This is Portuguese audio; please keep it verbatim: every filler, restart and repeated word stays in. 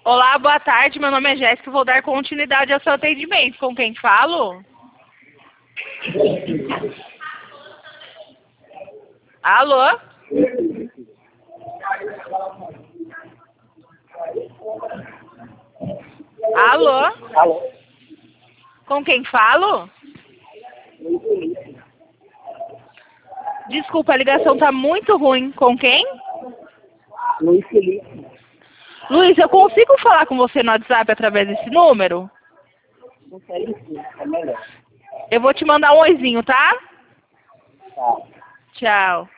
Olá, boa tarde. Meu nome é Jéssica. Vou dar continuidade ao seu atendimento. Com quem falo? Alô? Alô? Alô? Com quem falo? Desculpa, a ligação tá muito ruim. Com quem? Luiz Felipe. Luiz, eu consigo falar com você no WhatsApp através desse número? Não sei se é melhor. Eu vou te mandar um oizinho, tá? Tá. Tchau.